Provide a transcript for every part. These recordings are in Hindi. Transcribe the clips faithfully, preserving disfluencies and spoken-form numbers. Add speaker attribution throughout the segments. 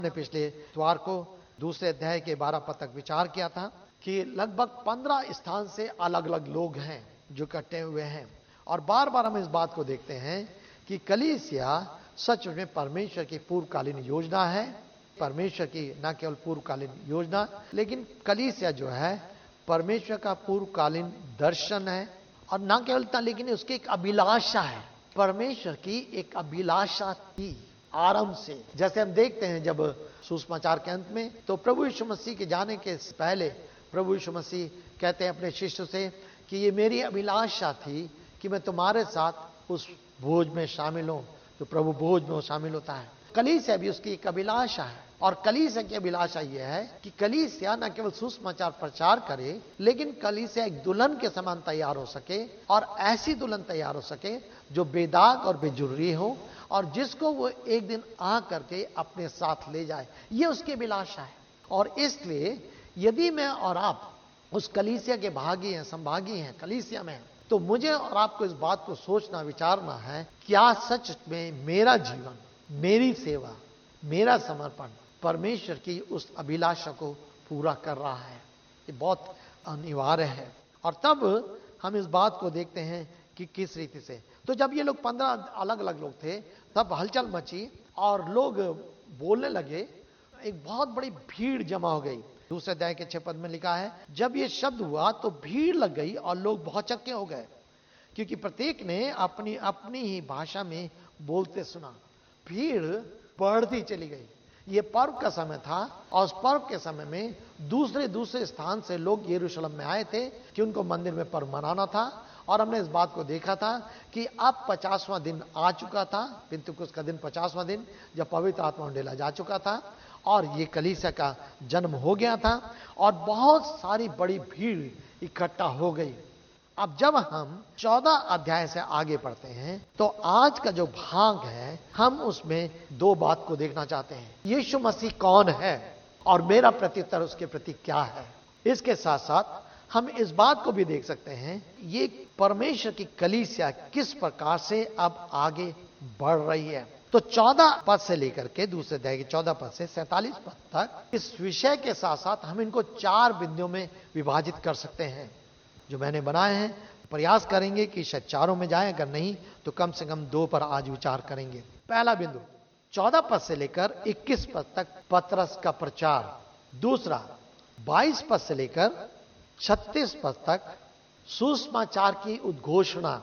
Speaker 1: हमने पिछले इतवार को दूसरे अध्याय के बारह पद तक विचार किया था कि लगभग पंद्रह स्थान से अलग अलग लोग हैं जो इकट्ठे हुए हैं, और बार बार हम इस बात को देखते हैं कि कलीसिया सच में परमेश्वर की पूर्वकालीन योजना है। परमेश्वर की न केवल पूर्वकालीन योजना, लेकिन कलीसिया जो है परमेश्वर का पूर्वकालीन दर्शन है, और न केवल था लेकिन उसकी एक अभिलाषा है। परमेश्वर की एक अभिलाषा थी आरंभ से। जैसे हम देखते हैं जब सुसमाचार के अंत में, तो प्रभु यीशु मसीह के जाने के पहले प्रभु यीशु मसीह कहते हैं अपने शिष्य से कि ये मेरी अभिलाषा थी कि मैं तुम्हारे साथ उस भोज में शामिल हूं। तो प्रभु भोज में वो शामिल होता है। कलीसिया भी उसकी एक अभिलाषा है, और कलीसिया की अभिलाषा यह है कि कलीसिया न केवल सुसमाचार प्रचार करे, लेकिन कलीसिया एक दुल्हन के समान तैयार हो सके, और ऐसी दुल्हन तैयार हो सके जो बेदाग और बेजुर्री हो, और जिसको वो एक दिन आ करके अपने साथ ले जाए। ये उसकी अभिलाषा है। और इसलिए यदि मैं और आप उस कलीसिया के भागी हैं, संभागी हैं, कलीसिया में हैं, तो मुझे और आपको इस बात को सोचना विचारना है, क्या सच में मेरा जीवन, मेरी सेवा, मेरा समर्पण परमेश्वर की उस अभिलाषा को पूरा कर रहा है। ये बहुत अनिवार्य है। और तब हम इस बात को देखते हैं कि किस रीति से, तो जब ये लोग पंद्रह अलग अलग लोग थे, तब हलचल मची और लोग बोलने लगे। एक बहुत बड़ी भीड़ जमा हो गई। दूसरे अध्याय के छह पद में लिखा है, जब ये शब्द हुआ तो भीड़ लग गई और लोग बहुत चक्के हो गए, क्योंकि प्रत्येक ने अपनी अपनी ही भाषा में बोलते सुना। भीड़ बढ़ती चली गई। ये पर्व का समय था, और उस पर्व के समय में दूसरे दूसरे स्थान से लोग यरूशलेम में आए थे कि उनको मंदिर में पर्व मनाना था। और हमने इस बात को देखा था कि अब पचासवां दिन आ चुका था, पिंतुकुस्त का दिन पचासवां दिन, जब पवित्र आत्मा उंडेला जा चुका था, और ये कलीसिया का जन्म हो गया था, और बहुत सारी बड़ी भीड़ इकट्ठा हो गई। अब जब हम चौदह अध्याय से आगे पढ़ते हैं, तो आज का जो भाग है, हम उसमें दो बात को देखना चाहते हैं। यीशु मसीह कौन है, और मेरा प्रत्युत्तर उसके प्रति क्या है। इसके साथ साथ हम इस बात को भी देख सकते हैं, ये परमेश्वर की कलीसिया किस प्रकार से अब आगे बढ़ रही है। तो चौदह पद से लेकर के दूसरे अध्याय के चौदह पद से सैंतालीस पद तक इस विषय के साथ साथ हम इनको चार बिंदुओं में विभाजित कर सकते हैं जो मैंने बनाए हैं। प्रयास करेंगे कि शायद चारों में जाएं, अगर नहीं तो कम से कम दो पर आज विचार करेंगे। पहला बिंदु चौदह पद से लेकर इक्कीस पद तक पतरस का प्रचार। दूसरा बाईस पद से लेकर छत्तीस पद तक सुसमाचार की उद्घोषणा।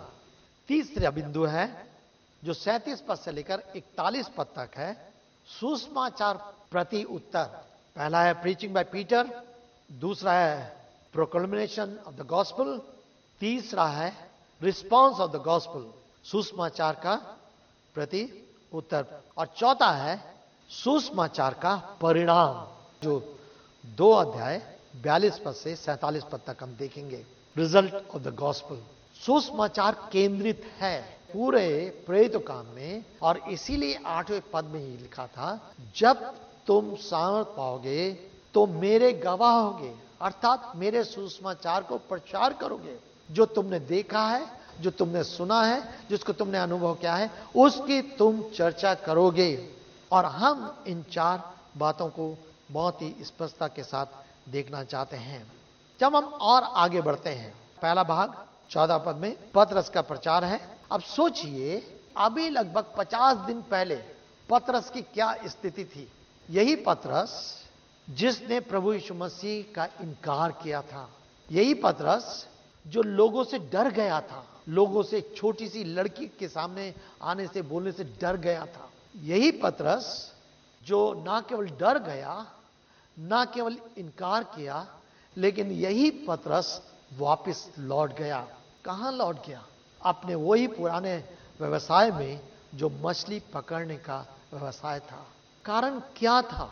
Speaker 1: तीसरा बिंदु है जो सैंतीस पद से लेकर इकतालीस पद तक है, सुसमाचार प्रति उत्तर। पहला है प्रीचिंग बाय पीटर, दूसरा है प्रोक्लेमेशन ऑफ द गॉस्पेल, तीसरा है रिस्पॉन्स ऑफ द गॉस्पेल, सुसमाचार का प्रति उत्तर, और चौथा है सुसमाचार का परिणाम, जो दो अध्याय बयालीस पद से सैंतालीस पद तक हम देखेंगे। Result of the gospel. सुसमाचार केंद्रित है पूरे प्रेरित काम में, और इसीलिए आठवें पद में ही लिखा था, जब तुम सामर्थ पाओगे तो मेरे गवाह होगे, अर्थात मेरे सुसमाचार को प्रचार करोगे। जो तुमने देखा है, जो तुमने सुना है, जिसको तुमने अनुभव किया है, उसकी तुम चर्चा करोगे। और हम इन चार बातों को बहुत ही स्पष्टता के साथ देखना चाहते हैं। जब हम और आगे बढ़ते हैं, पहला भाग चौदह पद में पतरस का प्रचार है। अब सोचिए, अभी लगभग पचास दिन पहले पतरस की क्या स्थिति थी। यही पतरस जिसने प्रभु यीशु मसीह का इनकार किया था, यही पतरस जो लोगों से डर गया था, लोगों से एक छोटी सी लड़की के सामने आने से बोलने से डर गया था। यही पतरस जो ना केवल डर गया, ना केवल इनकार किया, लेकिन यही पतरस वापस लौट गया। कहां लौट गया? अपने वही पुराने व्यवसाय में, जो मछली पकड़ने का व्यवसाय था। कारण क्या था?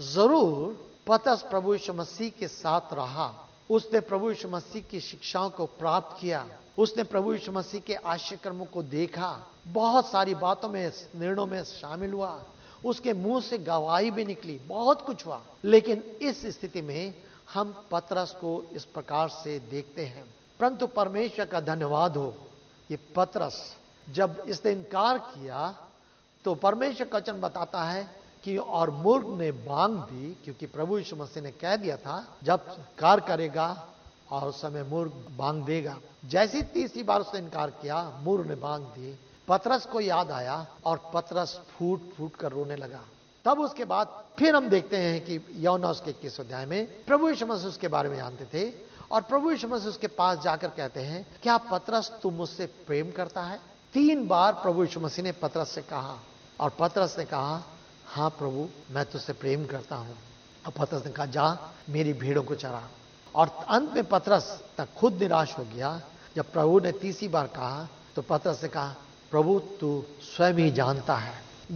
Speaker 1: जरूर पतरस प्रभु यीशु मसीह के साथ रहा, उसने प्रभु यीशु मसीह की शिक्षाओं को प्राप्त किया, उसने प्रभु यीशु मसीह के आश्चर्य कर्मों को देखा, बहुत सारी बातों में, निर्णयों में शामिल हुआ, उसके मुंह से गवाही भी निकली, बहुत कुछ हुआ। लेकिन इस स्थिति में हम पतरस को इस प्रकार से देखते हैं। परंतु परमेश्वर का धन्यवाद हो, ये पतरस जब इसने इनकार किया, तो परमेश्वर का वचन बताता है कि कि और मूर्ख ने मांग दी, क्योंकि प्रभु यीशु मसीह ने कह दिया था जब कार करेगा और उस समय मूर्ख मांग देगा। जैसी तीसरी बार उसने इनकार किया, मूर्ख ने मांग दी, पतरस को याद आया और पतरस फूट फूट कर रोने लगा। तब उसके बाद फिर हम देखते हैं कि यूहन्ना उसके इक्कीस अध्याय में प्रभु यीशु मसीह उसके बारे में जानते थे और प्रभु यीशु मसीह उसके पास जाकर कहते हैं, क्या पतरस तू मुझसे प्रेम करता है? तीन बार प्रभु यीशु मसीह ने पतरस से कहा और पतरस ने कहा, हाँ प्रभु, मैं तुझसे प्रेम करता हूं। और पतरस ने कहा, जा मेरी भेड़ों को चरा। और अंत में पतरस तक खुद निराश हो गया। जब प्रभु ने तीसरी बार कहा तो पतरस ने कहा, प्रभु तू स्वयं ही जानता है।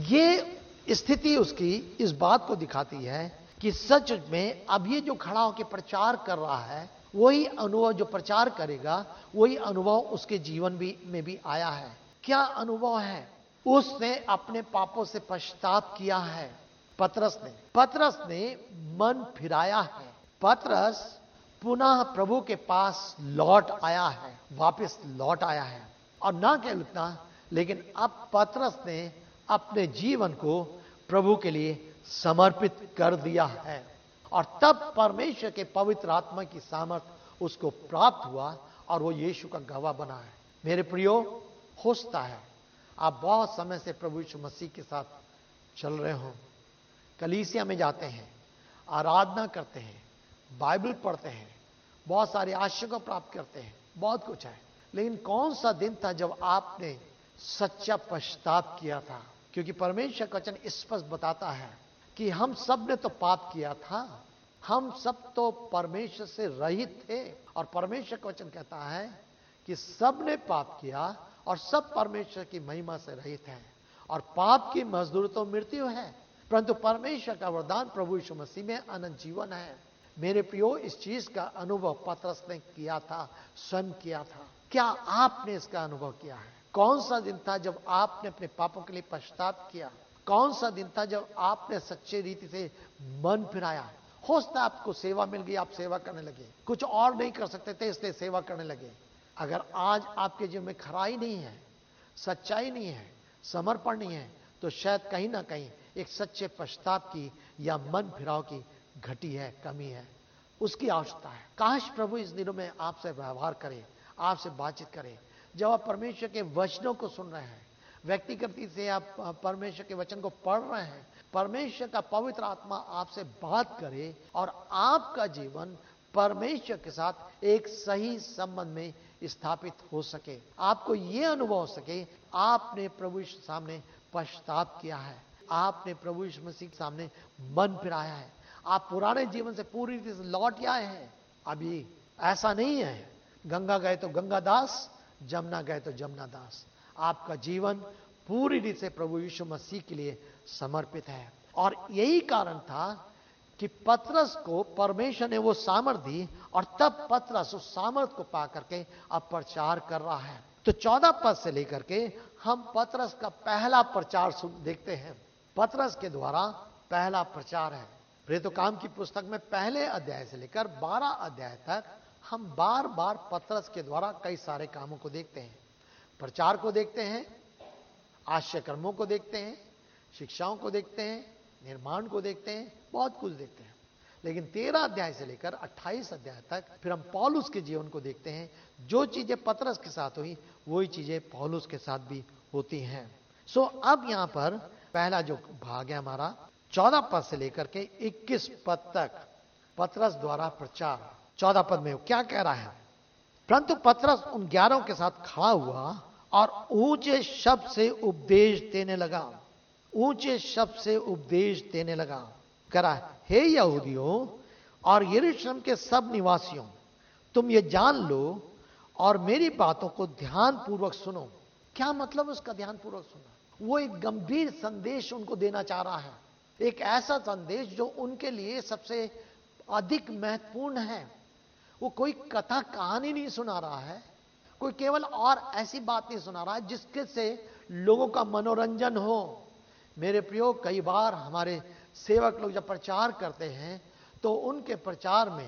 Speaker 1: ये स्थिति उसकी इस बात को दिखाती है कि सच में अब ये जो खड़ा होकर प्रचार कर रहा है, वही अनुभव जो प्रचार करेगा, वही अनुभव उसके जीवन भी में भी आया है। क्या अनुभव है? उसने अपने पापों से पश्चाताप किया है। पतरस ने पतरस ने मन फिराया है। पतरस पुनः प्रभु के पास लौट आया है, वापस लौट आया है। और ना केवल इतना, लेकिन अब पतरस ने अपने जीवन को प्रभु के लिए समर्पित कर दिया है। और तब परमेश्वर के पवित्र आत्मा की सामर्थ उसको प्राप्त हुआ और वो यीशु का गवाह बना है। मेरे प्रियो, होता है आप बहुत समय से प्रभु यीशु मसीह के साथ चल रहे हो, कलीसिया में जाते हैं, आराधना करते हैं, बाइबल पढ़ते हैं, बहुत सारे आशीष को प्राप्त करते हैं, बहुत कुछ है, लेकिन कौन सा दिन था जब आपने सच्चा पश्चाताप किया था? क्योंकि परमेश्वर का वचन स्पष्ट बताता है कि हम सब ने तो पाप किया था, हम सब तो परमेश्वर से रहित थे। और परमेश्वर का वचन कहता है कि सब ने पाप किया और सब परमेश्वर की महिमा से रहित हैं। और पाप की मजदूरी तो मृत्यु है, परंतु परमेश्वर का वरदान प्रभु यीशु मसीह में अनंत जीवन है। मेरे प्रियो, इस चीज का अनुभव पतरस ने किया था, स्वयं किया था। क्या आपने इसका अनुभव किया है? कौन सा दिन था जब आपने अपने पापों के लिए पश्चाताप किया? कौन सा दिन था जब आपने सच्चे रीति से मन फिराया? हो सकता है आपको सेवा मिल गई, आप सेवा करने लगे, कुछ और नहीं कर सकते थे इसलिए सेवा करने लगे। अगर आज आपके जीवन में खराई नहीं है, सच्चाई नहीं है, समर्पण नहीं है, तो शायद कहीं ना कहीं एक सच्चे पश्चाताप की या मन फिराव की घटी है, कमी है, उसकी आवश्यकता है। काश प्रभु इस दिनों में आपसे व्यवहार करे, आपसे बातचीत करे। जब आप परमेश्वर के वचनों को सुन रहे हैं, व्यक्तिगत से आप परमेश्वर के वचन को पढ़ रहे हैं, परमेश्वर का पवित्र आत्मा आपसे बात करे और आपका जीवन परमेश्वर के साथ एक सही संबंध में स्थापित हो सके, आपको यह अनुभव हो सके आपने प्रभु यीशु सामने पश्चाताप किया है, आपने प्रभु यीशु मसीह के सामने मन फिराया है, आप पुराने जीवन से पूरी रीति से लौट आए हैं। अभी ऐसा नहीं है गंगा गए तो गंगा दास, जमुना गए तो जमुना दास। आपका जीवन पूरी रीति से प्रभु यीशु मसीह के लिए समर्पित है। और यही कारण था कि पतरस को परमेश्वर ने वो सामर्थ दी और तब पतरस उस सामर्थ को पा करके अब प्रचार कर रहा है। तो चौदह पद से लेकर के हम पतरस का पहला प्रचार सुन देखते हैं। पतरस के द्वारा पहला प्रचार है। प्रेरितों काम की पुस्तक में पहले अध्याय से लेकर बारह अध्याय तक हम बार बार पतरस के द्वारा कई सारे कामों को देखते हैं। प्रचार को देखते हैं, आश्चर्य कर्मों को देखते हैं, शिक्षाओं को देखते हैं, निर्माण को देखते हैं, बहुत कुछ देखते हैं। लेकिन तेरह अध्याय से लेकर अट्ठाईस अध्याय तक फिर हम पौलुस के जीवन को देखते हैं। जो चीजें पतरस के साथ हुई वही चीजें पौलुस के साथ भी होती हैं। सो अब यहां पर पहला जो भाग है हमारा चौदह पद से लेकर के इक्कीस पद तक पतरस द्वारा प्रचार। चौदह पद में क्या कह रहा है? परंतु पतरस उन ग्यारह के साथ खड़ा हुआ और ऊंचे शब्द से उपदेश देने लगा। ऊंचे शब्द से उपदेश देने लगा। कह रहा है, हे यहूदियों और यरूशलेम के सब निवासियों, तुम ये जान लो और मेरी बातों को ध्यान पूर्वक सुनो। क्या मतलब उसका ध्यान पूर्वक सुनना? वो एक गंभीर संदेश उनको देना चाह रहा है, एक ऐसा संदेश जो उनके लिए सबसे अधिक महत्वपूर्ण है। वो कोई कथा कहानी नहीं सुना रहा है, कोई केवल और ऐसी बात नहीं सुना रहा है जिसके से लोगों का मनोरंजन हो। मेरे प्रियो, कई बार हमारे सेवक लोग जब प्रचार करते हैं तो उनके प्रचार में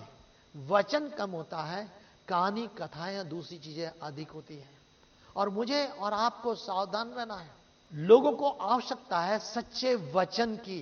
Speaker 1: वचन कम होता है, कहानी कथाएं दूसरी चीजें अधिक होती हैं। और मुझे और आपको सावधान रहना है। लोगों को आवश्यकता है सच्चे वचन की,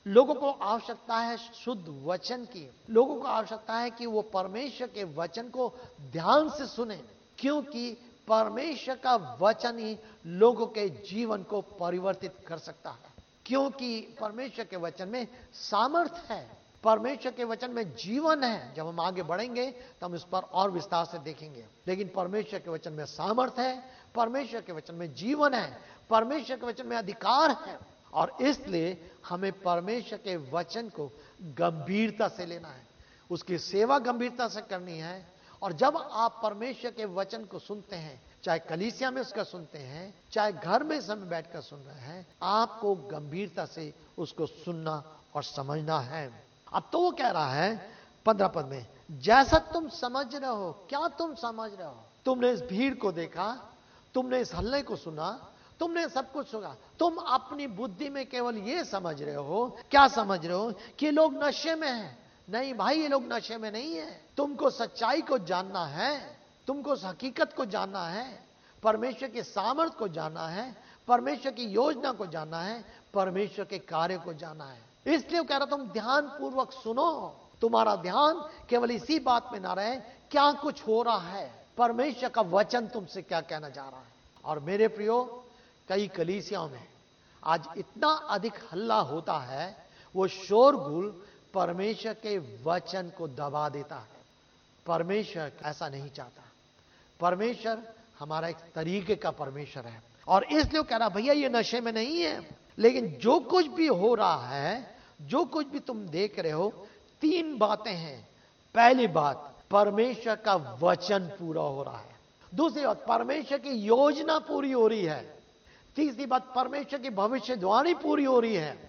Speaker 1: लोगों को आवश्यकता है शुद्ध वचन की। लोगों को आवश्यकता है कि वो परमेश्वर के वचन को ध्यान से सुने, क्योंकि परमेश्वर का वचन ही लोगों के जीवन को परिवर्तित कर सकता है। क्योंकि परमेश्वर के वचन में सामर्थ्य है, परमेश्वर के वचन में जीवन है। जब हम आगे बढ़ेंगे तो हम इस पर और विस्तार से देखेंगे। लेकिन परमेश्वर के वचन में सामर्थ्य है, परमेश्वर के वचन में जीवन है, परमेश्वर के वचन में अधिकार है। और इसलिए हमें परमेश्वर के वचन को गंभीरता से लेना है, उसकी सेवा गंभीरता से करनी है। और जब आप परमेश्वर के वचन को सुनते हैं, चाहे कलीसिया में उसका सुनते हैं, चाहे घर में समय बैठकर सुन रहे हैं, आपको गंभीरता से उसको सुनना और समझना है। अब तो वो कह रहा है पंद्रह पद में, जैसा तुम समझ रहे हो। क्या तुम समझ रहे हो? तुमने इस भीड़ को देखा, तुमने इस हल्ले को सुना, तुमने सब कुछ सुना। तुम अपनी बुद्धि में केवल ये समझ रहे हो, क्या समझ रहे हो कि लोग नशे में हैं। नहीं भाई, ये लोग नशे में नहीं है। तुमको सच्चाई को जानना है, तुमको उस हकीकत को जानना है, परमेश्वर के सामर्थ को जानना है, परमेश्वर की योजना को जानना है, परमेश्वर के कार्य को जानना है। इसलिए कह रहा तुम ध्यान पूर्वक सुनो। तुम्हारा ध्यान केवल इसी बात में ना रहे क्या कुछ हो रहा है, परमेश्वर का वचन तुमसे क्या कहना जा रहा है। और मेरे प्रियो, कई कलीसियाओं में आज इतना अधिक हल्ला होता है, वो शोरगुल परमेश्वर के वचन को दबा देता है। परमेश्वर ऐसा नहीं चाहता। परमेश्वर हमारा एक तरीके का परमेश्वर है। और इसलिए कह रहा भैया ये नशे में नहीं है, लेकिन जो कुछ भी हो रहा है, जो कुछ भी तुम देख रहे हो, तीन बातें हैं। पहली बात, परमेश्वर का वचन पूरा हो रहा है। दूसरी बात, परमेश्वर की योजना पूरी हो रही है। तीसरी बात, परमेश्वर की भविष्यवाणी पूरी हो रही है।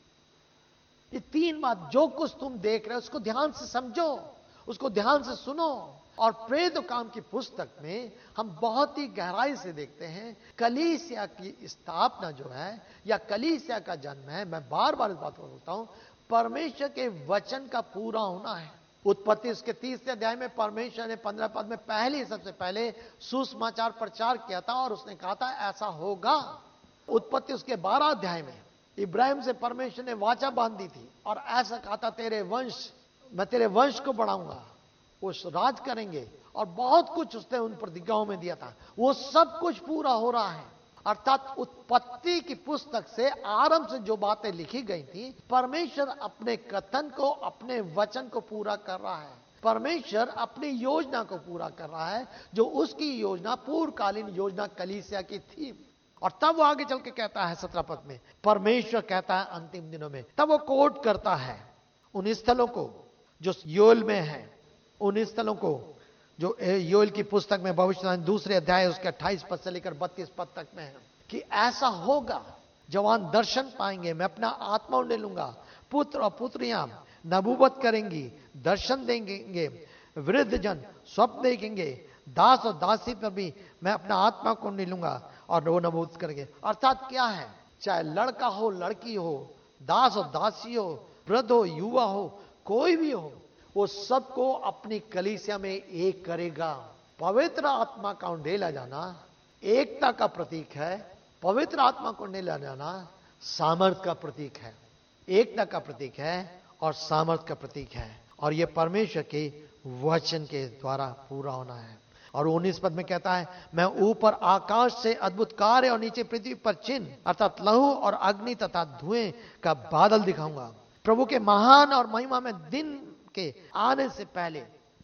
Speaker 1: ये तीन बात, जो कुछ तुम देख रहे हो उसको ध्यान से समझो, उसको ध्यान से सुनो। और प्रेरितों के काम की पुस्तक में हम बहुत ही गहराई से देखते हैं कलीसिया की स्थापना जो है या कलीसिया का जन्म है। मैं बार बार इस बात को बोलता हूं, परमेश्वर के वचन का पूरा होना है। उत्पत्ति उसके तीसरे अध्याय में परमेश्वर ने पंद्रह पद में पहले सबसे पहले सुसमाचार प्रचार किया था और उसने कहा था ऐसा होगा। उत्पत्ति उसके बारह अध्याय में इब्राहिम से परमेश्वर ने वाचा बांधी थी और ऐसा कहा था, तेरे वंश, मैं तेरे वंश को बढ़ाऊंगा, वो राज करेंगे। और बहुत कुछ उसने उन प्रतिज्ञाओं में दिया था। वो सब कुछ पूरा हो रहा है। अर्थात उत्पत्ति की पुस्तक से आरंभ से जो बातें लिखी गई थी, परमेश्वर अपने कथन को, अपने वचन को पूरा कर रहा है। परमेश्वर अपनी योजना को पूरा कर रहा है, जो उसकी योजना पूर्वकालीन योजना कलीसिया की थी। और तब वो आगे चल के कहता है सत्रह पद में, परमेश्वर कहता है अंतिम दिनों में, तब वो कोट करता है उन स्थलों को जो योएल में है, उन स्थलों को जो योएल की पुस्तक में भविष्यवाणी दूसरे अध्याय उसके अट्ठाईस पद से लेकर बत्तीस पद तक में है कि ऐसा होगा, जवान दर्शन पाएंगे, मैं अपना आत्मा उन्हें लूंगा, पुत्र और पुत्रियां नबूवत करेंगी, दर्शन देंगे, वृद्ध जन स्वप्न देखेंगे, दास और दासी पर भी मैं अपना आत्मा को नहीं लूंगा और वो नबूवत करेंगे। अर्थात क्या है, चाहे लड़का हो, लड़की हो, दास और दासी हो, वृद्ध हो, युवा हो, कोई भी हो, वो सबको अपनी कलीसिया में एक करेगा। पवित्र आत्मा का उंडेला जाना एकता का प्रतीक है। पवित्र आत्मा को उंडेला जाना सामर्थ का प्रतीक है, एकता का प्रतीक है और सामर्थ का प्रतीक है। और ये परमेश्वर के वचन के द्वारा पूरा होना है। और उन्नीस पद में कहता है, मैं ऊपर आकाश से अद्भुत कार्य और नीचे पृथ्वी पर चिन्ह अर्थात लहू और अग्नि तथा धुएं का बादल दिखाऊंगा। प्रभु के महान और महिमा में दिन के आने से पहले,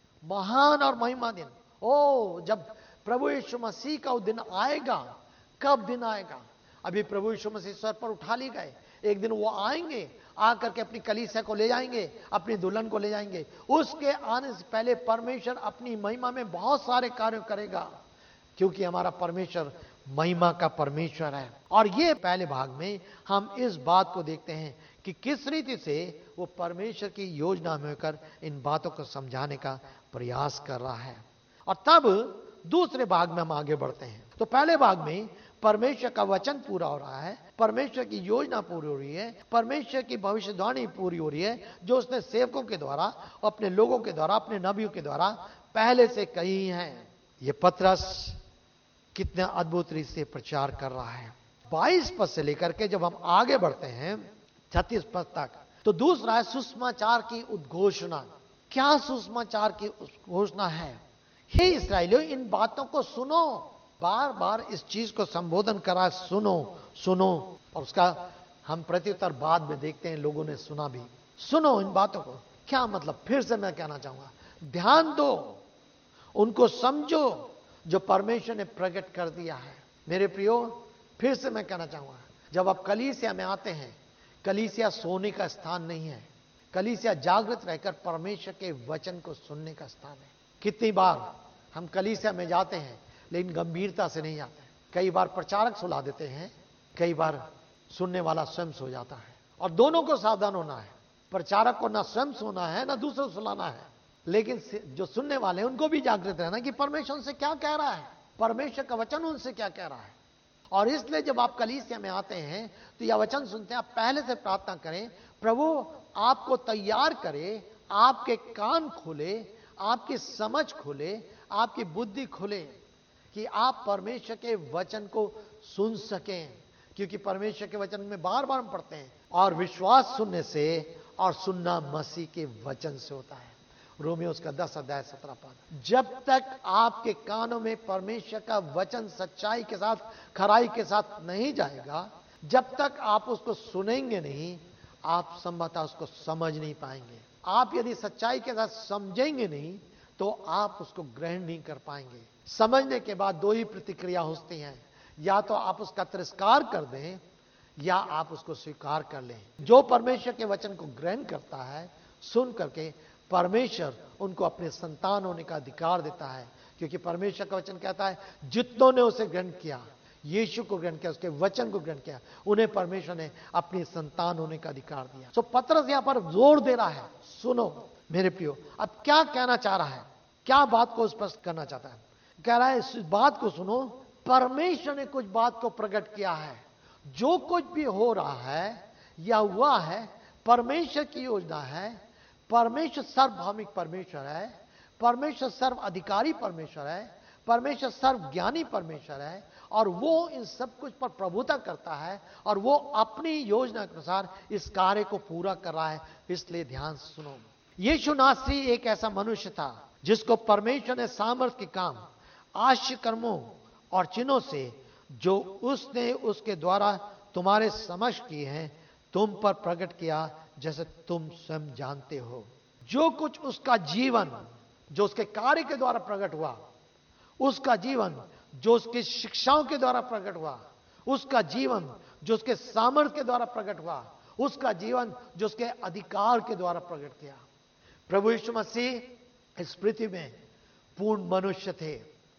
Speaker 1: महान और महिमा दिन, ओ जब प्रभु यीशु मसीह का दिन आएगा। कब दिन आएगा? अभी प्रभु यीशु मसीह स्वर पर उठा लिए गए, एक दिन वो आएंगे, आकर के अपनी कलीसिया को ले जाएंगे, अपनी दुल्हन को ले जाएंगे। उसके आने से पहले परमेश्वर अपनी महिमा में बहुत सारे कार्य करेगा, क्योंकि हमारा परमेश्वर महिमा का परमेश्वर है। और ये पहले भाग में हम इस बात को देखते हैं कि किस रीति से वो परमेश्वर की योजना में होकर इन बातों को समझाने का प्रयास कर रहा है। और तब दूसरे भाग में हम आगे बढ़ते हैं। तो पहले भाग में परमेश्वर का वचन पूरा हो रहा है, परमेश्वर की योजना पूरी हो रही है, परमेश्वर की भविष्यवाणी पूरी हो रही है, जो उसने सेवकों के द्वारा, अपने लोगों के द्वारा, अपने नबियों के द्वारा पहले से कही हैं। ये पतरस कितने अद्भुत रीति से प्रचार कर रहा है। बाईस पद से लेकर के जब हम आगे बढ़ते हैं छत्तीस पद तक, तो दूसरा है सुसमाचार की उद्घोषणा। क्या सुसमाचार की घोषणा है? हे इस्राएलियों, इन बातों को सुनो। बार बार इस चीज को संबोधन करा, सुनो सुनो। और उसका हम प्रत्युत्तर बाद में देखते हैं, लोगों ने सुना भी। सुनो इन बातों को। क्या मतलब? फिर से मैं कहना चाहूंगा, ध्यान दो, उनको समझो जो परमेश्वर ने प्रकट कर दिया है। मेरे प्रियो, फिर से मैं कहना चाहूंगा, जब आप कलीसिया में आते हैं, कलीसिया सोने का स्थान नहीं है। कलीसिया जागृत रहकर परमेश्वर के वचन को सुनने का स्थान है। कितनी बार हम कलीसिया में जाते हैं लेकिन गंभीरता से नहीं जाते। कई बार प्रचारक सुला देते हैं, कई बार सुनने वाला स्वयं सो जाता है। और दोनों को सावधान होना है। प्रचारक को ना स्वयं सोना है ना दूसरों को सुलाना है, लेकिन जो सुनने वाले हैं उनको भी जागृत रहना कि परमेश्वर उनसे क्या कह रहा है, परमेश्वर का वचन उनसे क्या कह रहा है। और इसलिए जब आप कलीसिया में आते हैं तो यह वचन सुनते हैं, आप पहले से प्रार्थना करें, प्रभु आपको तैयार करे, आपके कान खोले, आपकी समझ खोले, आपकी बुद्धि खोले कि आप परमेश्वर के वचन को सुन सकें। क्योंकि परमेश्वर के वचन में बार बार हम पढ़ते हैं, और विश्वास सुनने से और सुनना मसीह के वचन से होता है। रोमियो उसका दस अध्याय सत्रह पद। जब तक आपके कानों में परमेश्वर का वचन सच्चाई के साथ, खराई के साथ नहीं जाएगा, जब तक आप उसको सुनेंगे नहीं, आप संभवतः उसको समझ नहीं पाएंगे। आप यदि सच्चाई के साथ समझेंगे नहीं तो आप उसको ग्रहण नहीं कर पाएंगे। समझने के बाद दो ही प्रतिक्रिया होती हैं, या तो आप उसका तिरस्कार कर दें या आप उसको स्वीकार कर लें। जो परमेश्वर के वचन को ग्रहण करता है, सुन करके परमेश्वर उनको अपने संतान होने का अधिकार देता है। क्योंकि परमेश्वर का वचन कहता है, जितनों ने उसे ग्रहण किया, यीशु को ग्रहण किया, उसके वचन को ग्रहण किया, उन्हें परमेश्वर ने अपनी संतान होने का अधिकार दिया। सो पतरस यहां पर जोर दे रहा है, सुनो मेरे प्रियो। अब क्या कहना चाह रहा है, क्या बात को स्पष्ट करना चाहता है? कह रहा है इस बात को सुनो, परमेश्वर ने कुछ बात को प्रकट किया है। जो कुछ भी हो रहा है या हुआ है, परमेश्वर की योजना है। परमेश्वर सर्वभौमिक परमेश्वर है, परमेश्वर सर्व अधिकारी परमेश्वर है, परमेश्वर सर्व ज्ञानी परमेश्वर है, और वो इन सब कुछ पर प्रभुता करता है, और वो अपनी योजना के अनुसार इस कार्य को पूरा कर रहा है। इसलिए ध्यान सुनो। यीशु नासरी एक ऐसा मनुष्य था जिसको परमेश्वर ने सामर्थ के काम, आश्चर्य कर्मों और चिन्हों से, जो उसने उसके द्वारा तुम्हारे समक्ष किए हैं, तुम पर प्रकट किया, जैसे तुम स्वयं जानते हो। जो कुछ उसका जीवन, जो उसके कार्य के द्वारा प्रकट हुआ, उसका जीवन जो उसकी शिक्षाओं के द्वारा प्रकट हुआ, उसका जीवन जो उसके सामर्थ्य के द्वारा प्रकट हुआ, उसका जीवन जो उसके अधिकार के द्वारा प्रकट किया। प्रभु यीशु मसीह इस पृथ्वी में पूर्ण मनुष्य थे,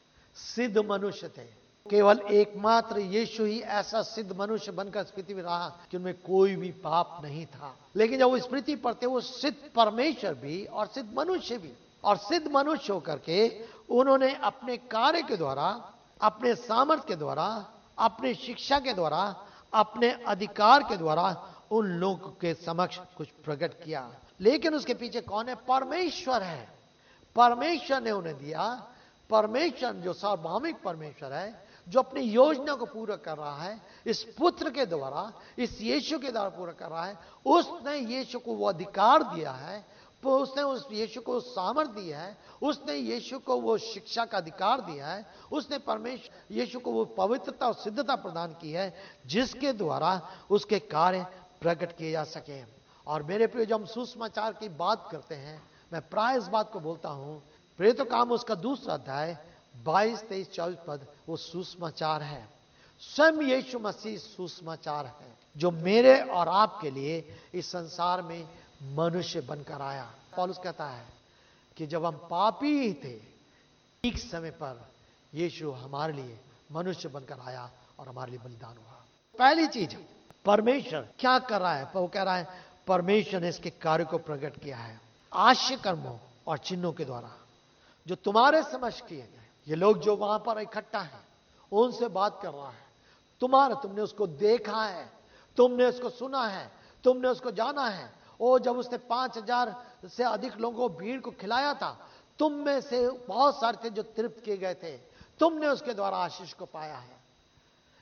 Speaker 1: सिद्ध मनुष्य थे। केवल एकमात्र यीशु ही ऐसा सिद्ध मनुष्य बनकर इस पृथ्वी में रहा कि उनमें कोई भी पाप नहीं था। लेकिन जब वो इस पृथ्वी पर थे, वो सिद्ध परमेश्वर भी और सिद्ध मनुष्य भी। और सिद्ध मनुष्य होकर के उन्होंने अपने कार्य के द्वारा, अपने सामर्थ्य के द्वारा, अपने शिक्षा के द्वारा, अपने अधिकार के द्वारा उन लोगों के समक्ष कुछ प्रकट किया। लेकिन उसके पीछे कौन है? परमेश्वर है। परमेश्वर ने उन्हें दिया। परमेश्वर जो सार्वभौमिक परमेश्वर है, जो अपनी योजना को पूरा कर रहा है, इस पुत्र के द्वारा, इस यीशु के द्वारा पूरा कर रहा है। उसने यीशु को वो अधिकार दिया है, उसने उस यीशु को सामर्थ्य दिया है, उसने यीशु को वो शिक्षा का अधिकार दिया है, उसने परमेश्वर यीशु को वो पवित्रता और सिद्धता प्रदान की है, जिसके द्वारा उसके कार्य प्रकट किए जा सके। और मेरे प्रिय, जब हम सुसमाचार की बात करते हैं, मैं प्राय इस बात को बोलता हूं, प्रेरितों का काम उसका दूसरा अध्याय बाईस तेईस चौबीस पद वो सुसमाचार है। स्वयं यीशु मसीह सुसमाचार है, जो मेरे और आपके लिए इस संसार में मनुष्य बनकर आया। पौलुस कहता है कि जब हम पापी ही थे, ठीक समय पर यीशु हमारे लिए मनुष्य बनकर आया और हमारे लिए बलिदान हुआ। पहली चीज, परमेश्वर क्या कर रहा है? वो कह रहा है परमेश्वर ने इसके कार्य को प्रकट किया है आश्चर्य कर्मों और चिन्हों के द्वारा, जो तुम्हारे समझ किए गए। ये लोग जो वहां पर इकट्ठा हैं, उनसे बात कर रहा है। तुम्हारा, तुमने उसको देखा है, तुमने उसको सुना है, तुमने उसको जाना है। ओ, जब उसने पांच हजार से अधिक लोगों को, भीड़ को खिलाया था, तुम में से बहुत सारे थे जो तृप्त किए गए थे, तुमने उसके द्वारा आशीष को पाया है।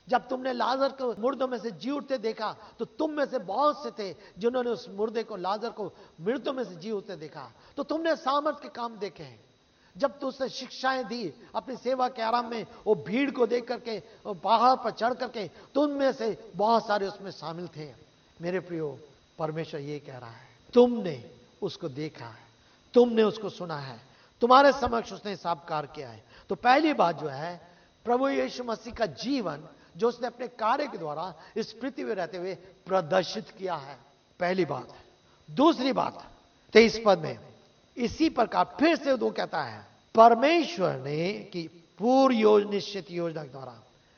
Speaker 1: जब तुमने लाजर को मुर्दों में से जी उठते देखा तो तुम में से बहुत से थे जिन्होंने उस मुर्दे को, लाजर को मृतों में से जी उठते देखा। तो तुमने सामर्थ के काम देखे हैं। जब तू उसने शिक्षाएं दी अपनी सेवा के आराम में, वो भीड़ को देख करके, पहाड़ पर चढ़ करके, तुम में से बहुत सारे उसमें शामिल थे। मेरे प्रियो, परमेश्वर ये कह रहा है, तुमने उसको देखा है, तुमने उसको सुना है, तुम्हारे समक्ष उसने साक्षात्कार किया है। तो पहली बात जो है, प्रभु यीशु मसीह का जीवन जो उसने अपने कार्य के द्वारा इस पृथ्वी में रहते हुए प्रदर्शित किया है, पहली बात। दूसरी बात, तेईस पद में इसी प्रकार फिर से वो कहता है, परमेश्वर ने की पूर्व योजना, निश्चित योजना के द्वारा,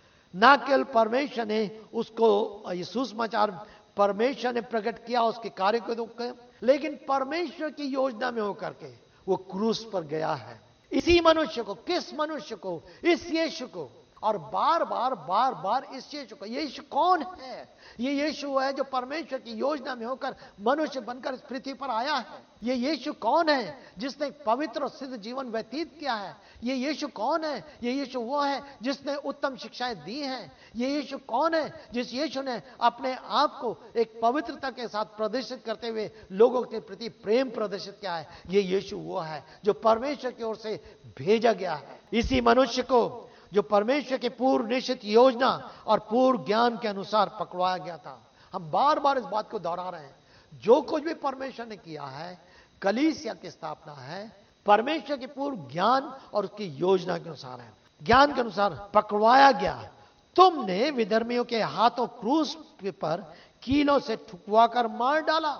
Speaker 1: ना केवल परमेश्वर ने उसको, ये सुसमाचार परमेश्वर ने प्रकट किया उसके कार्य को, लेकिन परमेश्वर की योजना में होकर के वो क्रूस पर गया है। इसी मनुष्य को, किस मनुष्य को? इस यीशु को। और बार बार बार बार इस यीशु को। यीशु कौन है? ये यीशु है जो परमेश्वर की योजना में होकर मनुष्य बनकर इस पृथ्वी पर आया है। ये यीशु कौन है जिसने पवित्र और सिद्ध जीवन व्यतीत किया है? ये यीशु कौन है? ये यीशु वो है जिसने उत्तम शिक्षाएं दी हैं। ये यीशु कौन है? जिस यीशु ने अपने आप को एक पवित्रता के साथ प्रदर्शित करते हुए लोगों के प्रति प्रेम प्रदर्शित किया है। ये यीशु वो है जो परमेश्वर की ओर से भेजा गया है। इसी मनुष्य को जो परमेश्वर के पूर्व निश्चित योजना और पूर्व ज्ञान के अनुसार पकड़वाया गया था। हम बार बार इस बात को दोहरा रहे हैं, जो कुछ भी परमेश्वर ने किया है, कलीसिया की स्थापना है, परमेश्वर के पूर्व ज्ञान और उसकी योजना के अनुसार है। ज्ञान के अनुसार पकड़वाया गया। तुमने विधर्मियों के हाथों क्रूस पर कीलों से ठुकवा कर मार डाला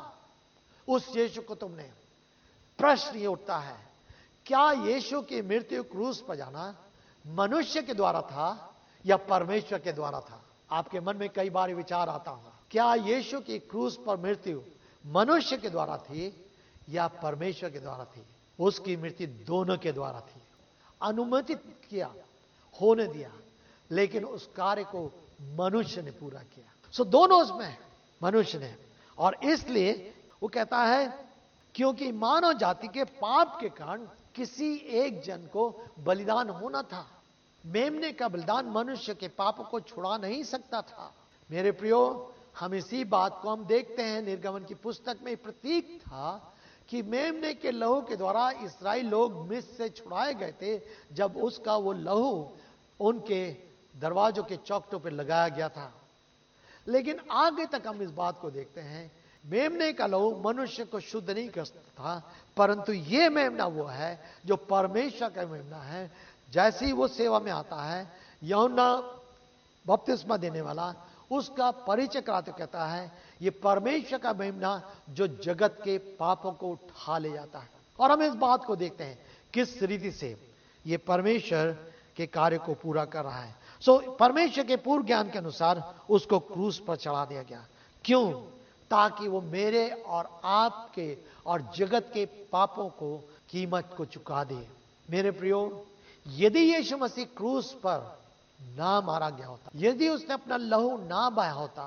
Speaker 1: उस यीशु को तुमने। प्रश्न ये उठता है, क्या यीशु की मृत्यु क्रूस पर जाना मनुष्य के द्वारा था या परमेश्वर के द्वारा था? आपके मन में कई बार विचार आता होगा, क्या यीशु की क्रूस पर मृत्यु मनुष्य के द्वारा थी या परमेश्वर के द्वारा थी? उसकी मृत्यु दोनों के द्वारा थी। अनुमति किया, होने दिया, लेकिन उस कार्य को मनुष्य ने पूरा किया। सो दोनों उसमें मनुष्य ने। और इसलिए वो कहता है, क्योंकि मानव जाति के पाप के कारण किसी एक जन को बलिदान होना था। मेमने का बलिदान मनुष्य के पापों को छुड़ा नहीं सकता था। मेरे प्रियो, हम इसी बात को हम देखते हैं निर्गमन की पुस्तक में। प्रतीक था कि मेमने के लहू के द्वारा इस्राएल लोग मिस्र से छुड़ाए गए थे, जब उसका वो लहू उनके दरवाजों के चौखटों पर लगाया गया था। लेकिन आगे तक हम इस बात को देखते हैं, मेमने का लहू मनुष्य को शुद्ध नहीं कर सकता था, परंतु ये मेमना वो है जो परमेश्वर का मेमना है। जैसे ही वो सेवा में आता है, यूहन्ना बपतिस्मा देने वाला उसका परिचय कराते कहता है, ये परमेश्वर का मेमना जो जगत के पापों को उठा ले जाता है। और हम इस बात को देखते हैं किस रीति से ये परमेश्वर के कार्य को पूरा कर रहा है। सो परमेश्वर के पूर्व ज्ञान के अनुसार उसको क्रूस पर चढ़ा दिया गया। क्यों? ताकि वो मेरे और आपके और जगत के पापों को कीमत को चुका दे। मेरे प्रियो, यदि यीशु मसीह क्रूस पर ना मारा गया होता, यदि उसने अपना लहू ना बहाया होता,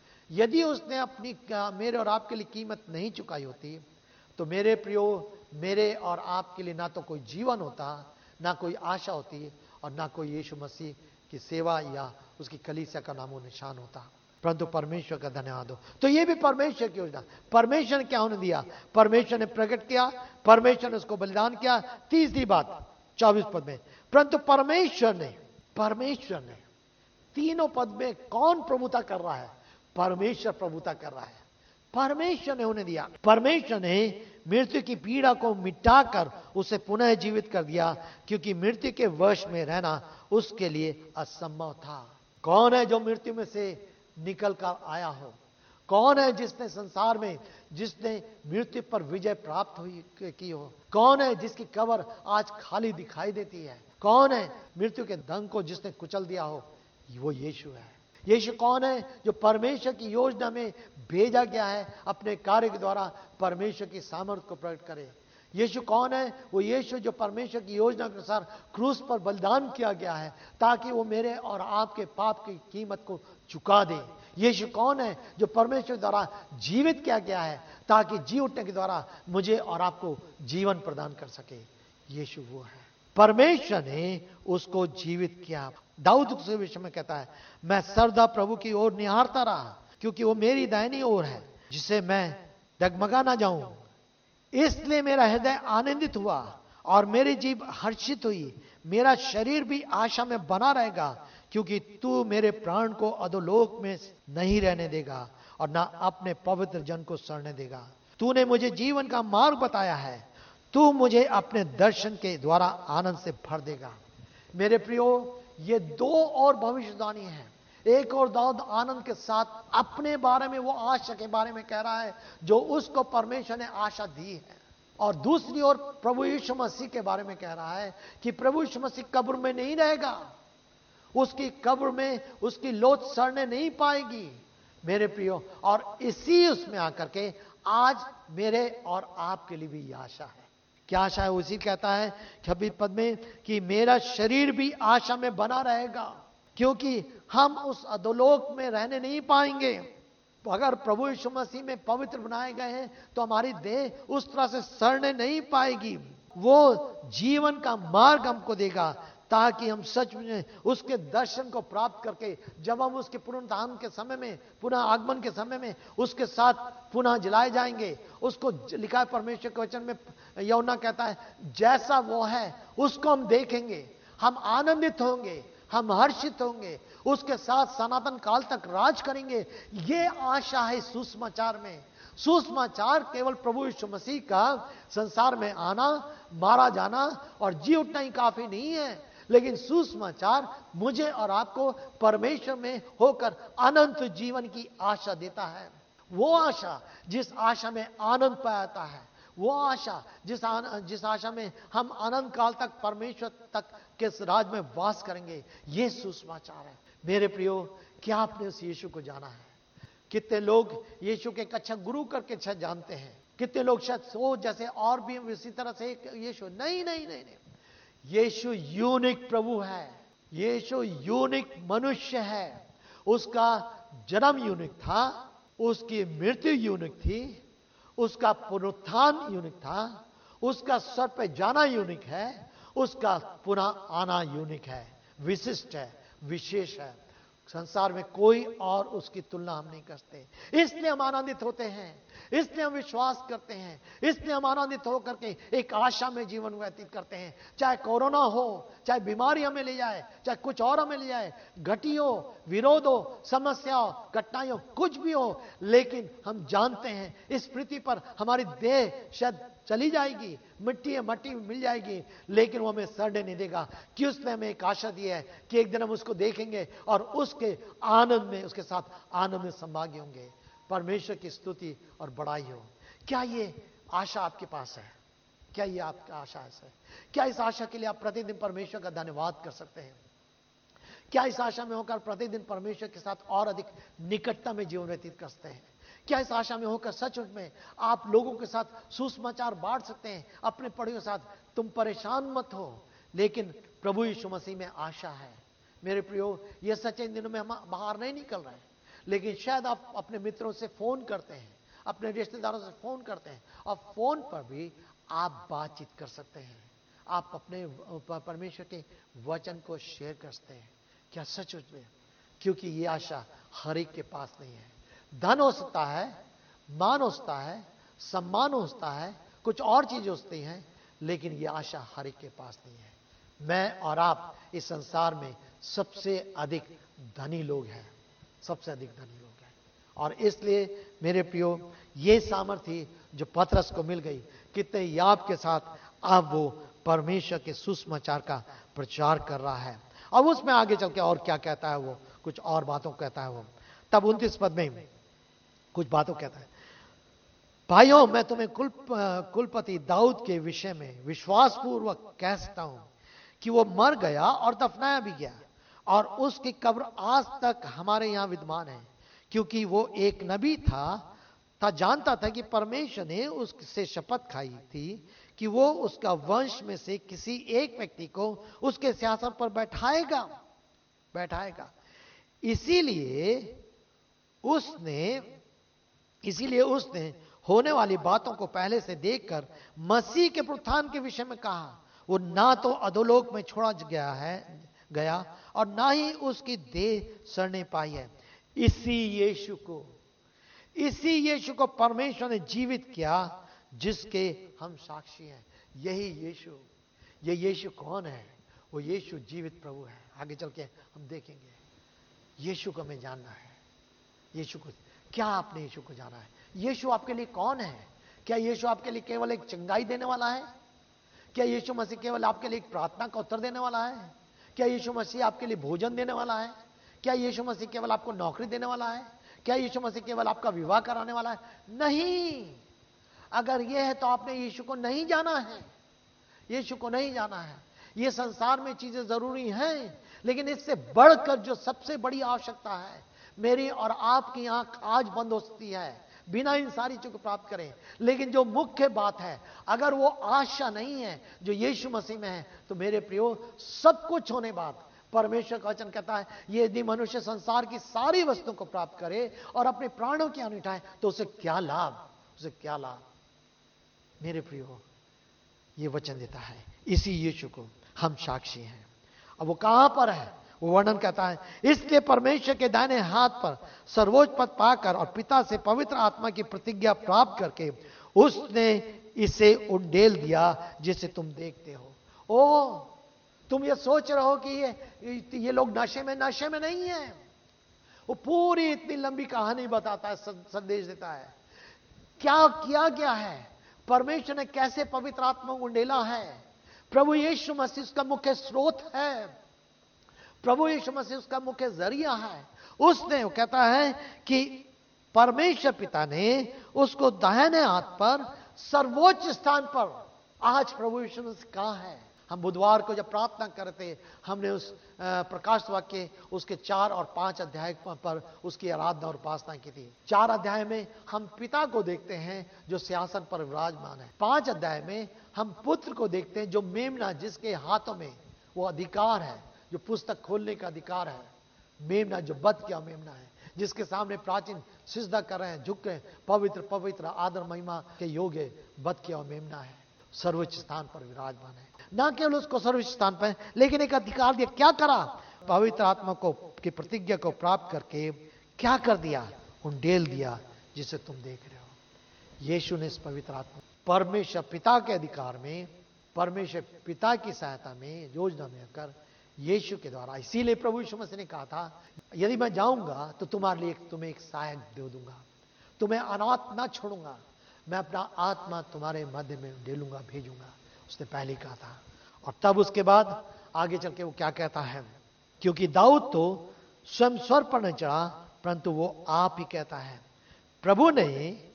Speaker 1: यदि उसने अपनी मेरे और आपके लिए कीमत नहीं चुकाई होती, तो मेरे प्रियो, मेरे और आपके लिए ना तो कोई जीवन होता, ना कोई आशा होती, और ना कोई यीशु मसीह की सेवा या उसकी कलीसिया का नामो निशान होता। परंतु परमेश्वर का धन्यवाद हो। तो ये भी परमेश्वर की योजना। परमेश्वर ने क्या होने दिया? परमेश्वर ने प्रकट किया, परमेश्वर ने उसको बलिदान किया। तीसरी बात चौबीस पद में, परंतु परमेश्वर ने परमेश्वर ने तीनों पद में कौन प्रभुता कर रहा है? परमेश्वर प्रभुता कर रहा है। परमेश्वर ने होने दिया। परमेश्वर ने मृत्यु की पीड़ा को मिटाकर उसे पुनः जीवित कर दिया, क्योंकि मृत्यु के वश में रहना उसके लिए असंभव था। कौन है जो मृत्यु में से निकल कर आया हो? कौन है जिसने संसार में, जिसने मृत्यु पर विजय प्राप्त हुई की हो? कौन है जिसकी कब्र आज खाली दिखाई देती है? कौन है मृत्यु के दंग को जिसने कुचल दिया हो? वो यीशु है। यीशु कौन है? जो परमेश्वर की योजना में भेजा गया है अपने कार्य के द्वारा परमेश्वर की सामर्थ्य को प्रकट करे। यीशु कौन है? वो यीशु जो परमेश्वर की योजना के अनुसार क्रूस पर बलिदान किया गया है, ताकि वो मेरे और आपके पाप की कीमत को चुका दे। यीशु कौन है? जो परमेश्वर द्वारा जीवित किया गया है, ताकि जी उठने के द्वारा मुझे और आपको जीवन प्रदान कर सके। यीशु वो है। परमेश्वर ने उसको जीवित किया। दाऊद उस विषय में कहता है, मैं सर्वदा प्रभु की ओर निहारता रहा, क्योंकि वो मेरी दाहिनी ओर है, जिसे मैं डगमगा ना जाऊं। इसलिए मेरा हृदय आनंदित हुआ और मेरी जीभ हर्षित हुई। मेरा शरीर भी आशा में बना रहेगा, क्योंकि तू मेरे प्राण को अधोलोक में नहीं रहने देगा और ना अपने पवित्र जन को सड़ने देगा। तूने मुझे जीवन का मार्ग बताया है, तू मुझे अपने दर्शन के द्वारा आनंद से भर देगा। मेरे प्रियो, ये दो और भविष्यवाणी है। एक और दाऊद आनंद के साथ अपने बारे में, वो आशा के बारे में कह रहा है जो उसको परमेश्वर ने आशा दी है, और दूसरी ओर प्रभु यीशु मसीह के बारे में कह रहा है कि प्रभु यीशु मसीह कब्र में नहीं रहेगा, उसकी कब्र में उसकी लोथ सड़ने नहीं पाएगी। मेरे प्रियो, और इसी उसमें आकर के आज मेरे और आपके लिए भी आशा है। क्या आशा है? उसी कहता है छब्बीस पद में कि मेरा शरीर भी आशा में बना रहेगा, क्योंकि हम उस अधोलोक में रहने नहीं पाएंगे। अगर प्रभु यीशु मसीह में पवित्र बनाए गए हैं तो हमारी देह उस तरह से सड़ने नहीं पाएगी। वो जीवन का मार्ग हमको देगा, ताकि हम सच में उसके दर्शन को प्राप्त करके जब हम उसके पुनरुत्थान के समय में, पुनः आगमन के समय में उसके साथ पुनः जलाए जाएंगे। उसको लिखा है परमेश्वर के वचन में, यूहन्ना कहता है, जैसा वो है उसको हम देखेंगे, हम आनंदित होंगे, हम हर्षित होंगे, उसके साथ सनातन काल तक राज करेंगे। ये आशा है सुसमाचार में। सुसमाचार केवल प्रभु यीशु मसीह का संसार में आना, मारा जाना और जी उठना ही काफी नहीं है, लेकिन सुसमाचार मुझे और आपको परमेश्वर में होकर अनंत जीवन की आशा देता है। वो आशा जिस आशा में आनंद पाता है, वो आशा जिस आन, जिस आशा में हम अनंत काल तक परमेश्वर तक के राज में वास करेंगे, ये सुसमाचार है। मेरे प्रियो, क्या आपने उस यीशु को जाना है? कितने लोग यीशु के एक अच्छा गुरु करके अच्छा जानते हैं, कितने लोग शायद सो जैसे और भी इसी तरह से यीशु, नहीं नहीं नहीं नहीं, यीशु यूनिक प्रभु है, यीशु यूनिक मनुष्य है। उसका जन्म यूनिक था, उसकी मृत्यु यूनिक थी, उसका पुनरुत्थान यूनिक था, उसका सर पे जाना यूनिक है, उसका पुनः आना यूनिक है, विशिष्ट है, विशेष है। संसार में कोई और उसकी तुलना हम नहीं करते। इसलिए हम आनंदित होते हैं, इसलिए हम विश्वास करते हैं, इसलिए हम आनंदित होकर के एक आशा में जीवन व्यतीत करते हैं। चाहे कोरोना हो, चाहे बीमारी हमें ले जाए, चाहे कुछ और हमें ले जाए, घटी हो, विरोध हो, समस्या हो, कठिनाई हो, कुछ भी हो, लेकिन हम जानते हैं इस पृथ्वी पर हमारी देह शायद चली जाएगी, मिट्टी है, मट्टी मिल जाएगी, लेकिन वो हमें सड़ने नहीं देगा, कि उसने हमें एक आशा दी है कि एक दिन हम उसको देखेंगे और उसके आनंद में, उसके साथ आनंद में संभागी होंगे। परमेश्वर की स्तुति और बड़ाई हो। क्या ये आशा आपके पास है? क्या ये आपकी आशा है? क्या इस आशा के लिए आप प्रतिदिन परमेश्वर का धन्यवाद कर सकते हैं? क्या इस आशा में होकर प्रतिदिन परमेश्वर के साथ और अधिक निकटता में जीवन व्यतीत कर सकते हैं? क्या इस आशा में होकर सच में आप लोगों के साथ सुसमाचार बांट सकते हैं अपने पड़ोसियों के साथ? तुम परेशान मत हो, लेकिन प्रभु यीशु मसीह में आशा है। मेरे प्रियो, ये सच्चे दिनों में हम बाहर नहीं निकल रहे हैं, लेकिन शायद आप अपने मित्रों से फोन करते हैं, अपने रिश्तेदारों से फोन करते हैं, और फोन पर भी आप बातचीत कर सकते हैं, आप अपने परमेश्वर के वचन को शेयर कर सकते हैं। क्या सच में? क्योंकि ये आशा हर एक के पास नहीं है। धन हो सकता है, मान हो सकता है, सम्मान हो सकता है, कुछ और चीजें होती हैं, लेकिन ये आशा हर एक के पास नहीं है। मैं और आप इस संसार में सबसे अधिक धनी लोग हैं, सबसे अधिक धनी लोग हैं। और इसलिए मेरे प्रियो, ये सामर्थ्य जो पतरस को मिल गई, कितने याब के साथ अब वो परमेश्वर के सुसमाचार का प्रचार कर रहा है। अब उसमें आगे चल के और क्या कहता है, वो कुछ और बातों कहता है। वो तब उनतीस पद में कुछ बातों कहता है, भाइयों, मैं तुम्हें कुल कुलपति दाऊद के विषय में विश्वास पूर्वक कह सकता हूं कि वो मर गया और दफनाया भी गया, और उसकी कब्र आज तक हमारे यहां विद्यमान है, क्योंकि वो एक नबी था था जानता था कि परमेश्वर ने उससे शपथ खाई थी कि वो उसका वंश में से किसी एक व्यक्ति को उसके सिंहासन पर बैठाएगा बैठाएगा इसीलिए उसने इसीलिए उसने होने वाली बातों को पहले से देखकर मसीह के पुनरुत्थान के विषय में कहा। वो ना तो अधोलोक में छोड़ा गया है, गया और ना ही उसकी देह सड़ने पाई है। इसी यीशु को इसी यीशु को परमेश्वर ने जीवित किया जिसके हम साक्षी हैं। यही यीशु, ये यीशु कौन है? वो यीशु जीवित प्रभु है। आगे चल के हम देखेंगे। यीशु को हमें जानना है। यीशु को, क्या आपने यीशु को जाना है? यीशु आपके लिए कौन है? क्या यीशु आपके लिए केवल एक चंगाई देने वाला है? क्या यीशु मसीह केवल आपके लिए एक प्रार्थना का उत्तर देने वाला है? क्या यीशु मसीह आपके लिए भोजन देने वाला है? क्या यीशु मसीह केवल आपको नौकरी देने वाला है? क्या यीशु मसीह केवल आपका विवाह कराने वाला है? नहीं। अगर यह है तो आपने यीशु को नहीं जाना है। यीशु को नहीं जाना है। ये संसार में चीजें जरूरी हैं, लेकिन इससे बढ़कर जो सबसे बड़ी आवश्यकता है, मेरी और आपकी आंख आज बंद हो सकती है बिना इन सारी चीजों को प्राप्त करें, लेकिन जो मुख्य बात है, अगर वो आशा नहीं है जो यीशु मसीह में है, तो मेरे प्रियो, सब कुछ होने बाद परमेश्वर का वचन कहता है, ये यदि मनुष्य संसार की सारी वस्तुओं को प्राप्त करे और अपने प्राणों की हानि उठाए तो उसे क्या लाभ? उसे क्या लाभ? मेरे प्रियो, ये वचन देता है, इसी यीशु को हम साक्षी हैं। अब वो कहां पर है? वो वर्णन कहता है, इसलिए परमेश्वर के दाहिने हाथ पर सर्वोच्च पद पाकर और पिता से पवित्र आत्मा की प्रतिज्ञा प्राप्त करके उसने इसे उंडेल दिया जिसे तुम देखते हो। ओ, तुम ये सोच रहे हो कि ये ये लोग नशे में नशे में नहीं है। वो पूरी इतनी लंबी कहानी बताता है, संदेश देता है, क्या किया गया है, परमेश्वर ने कैसे पवित्र आत्मा को उंडेला है। प्रभु यीशु मसीह उसका मुख्य स्रोत है, प्रभु यीशु मसीह उसका मुख्य जरिया है। उसने, वो कहता है कि परमेश्वर पिता ने उसको दाहिने हाथ पर सर्वोच्च स्थान पर, आज प्रभु यीशु मसीह कहां है? हम बुधवार को जब प्रार्थना करते, हमने उस प्रकाश वाक्य उसके चार और पांच अध्याय पर उसकी आराधना और उपासना की थी। चार अध्याय में हम पिता को देखते हैं जो सिंहासन पर विराजमान है। पांच अध्याय में हम पुत्र को देखते हैं जो मेमना, जिसके हाथों में वो अधिकार है, जो पुस्तक खोलने का अधिकार है। मेमना जो बध किया मेमना है, जिसके सामने प्राचीन सिजदा कर रहे हैं, झुक रहे हैं, पवित्र पवित्र आदर महिमा के योग्य बध किया मेमना है, सर्वोच्च स्थान पर विराजमान है। ना केवल उसको सर्वोच्च स्थान पर, लेकिन एक अधिकार दिया। क्या करा? पवित्र आत्मा को की प्रतिज्ञा को प्राप्त करके क्या कर दिया? उंडेल दिया जिसे तुम देख रहे हो। यीशु ने इस पवित्र आत्मा परमेश्वर पिता के अधिकार में, परमेश्वर पिता की सहायता में, योजना में आकर यीशु के द्वारा, इसीलिए प्रभु यीशु मसीह ने कहा था, यदि मैं जाऊंगा तो तुम्हारे लिए तुम्हें एक सहायक दे दूंगा, तुम्हें अनाथ ना छोड़ूंगा, मैं अपना आत्मा तुम्हारे मध्य में उंडेलूंगा, भेजूंगा, उसने पहले कहा था। और तब उसके बाद आगे चल के वो क्या कहता है, क्योंकि दाऊद तो स्वयं स्वर पर नहीं चढ़ा, परंतु वो आप ही कहता है, प्रभु ने